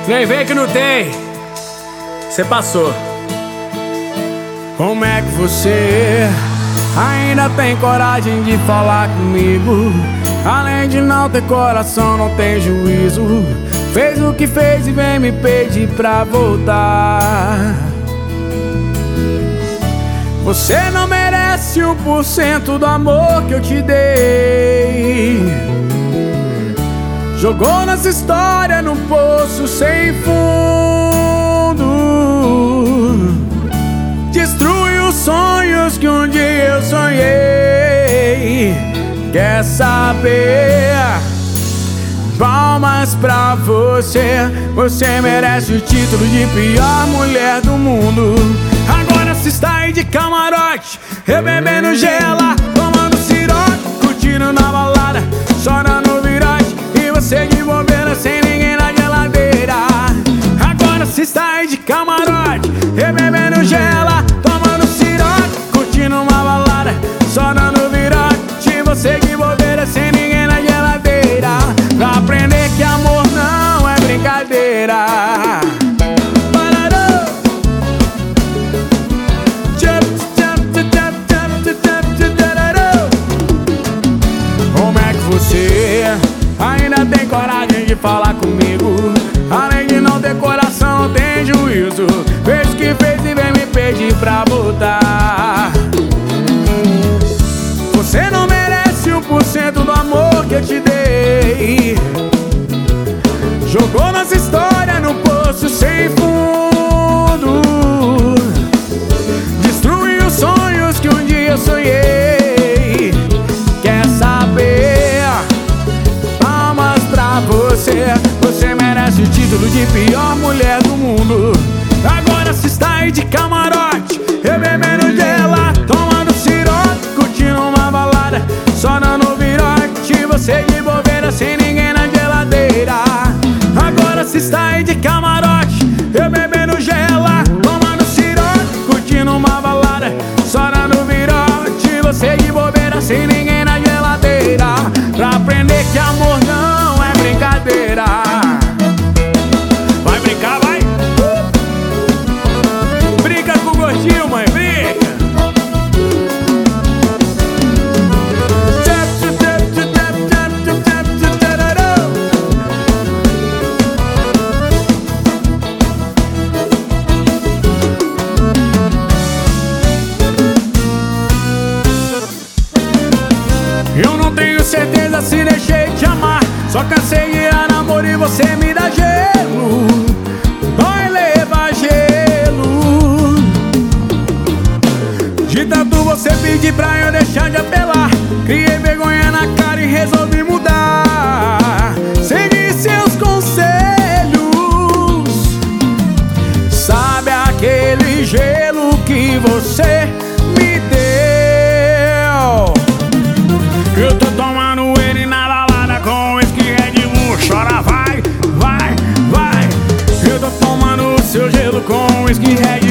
Vem que não tem. Você passou. Como é que você ainda tem coragem de falar comigo? Além de não ter coração, não tem juízo. Fez o que fez e vem me pedir pra voltar. Você não merece 1% do amor que eu te dei. Jogou nossa história num poço sem fundo. Destruiu os sonhos que um dia eu sonhei. Quer saber? Palmas pra você. Você merece o título de pior mulher do mundo. Agora se está aí de camarote, rebebendo gela, tomando cirote, curtindo na balada, chorando virote, e você de bobeira sem ninguém na geladeira. Agora se está aí de camarote, rebebendo gela, tomando cirote, curtindo uma balada, chorando virote, e você de bobeira sem ninguém na geladeira. Pra aprender que amor não é brincadeira. Você ainda tem coragem de falar comigo? Além de não ter coração, não tem juízo. Fez o que fez e vem me pedir pra voltar. Você não merece 1% do amor que eu te dei. Jogou nossa história no poço sem fundo. Destruiu os sonhos que um dia eu sonhei. Quer saber? Você merece o título de pior mulher do mundo. Agora se está aí de camarote, rebebendo gela, tomando cirote, curtindo uma balada, sonando virote, você de bobeira sem ninguém na geladeira. Agora se está aí de camarote, rebebendo gela, tomando cirote, curtindo uma balada, sonando virote, você de bobeira sem ninguém na geladeira. Pra aprender que amor não é brincadeira. Vai brincar, vai? Brinca com o gordinho, mãe, brinca. Eu não tenho certeza se deixei de amar. Só cansei de ir a namoro e você me dá gelo. Dói levar gelo. De tanto você pedir pra eu deixar de apelar, criei vergonha na cara e resolvi mudar. Segui seus conselhos. Sabe aquele gelo que você me deu? Eu tô tomando ele na balada com whisky Red Bull. Chora, vai, vai, vai. Eu tô tomando o seu gelo com whisky Red Bull.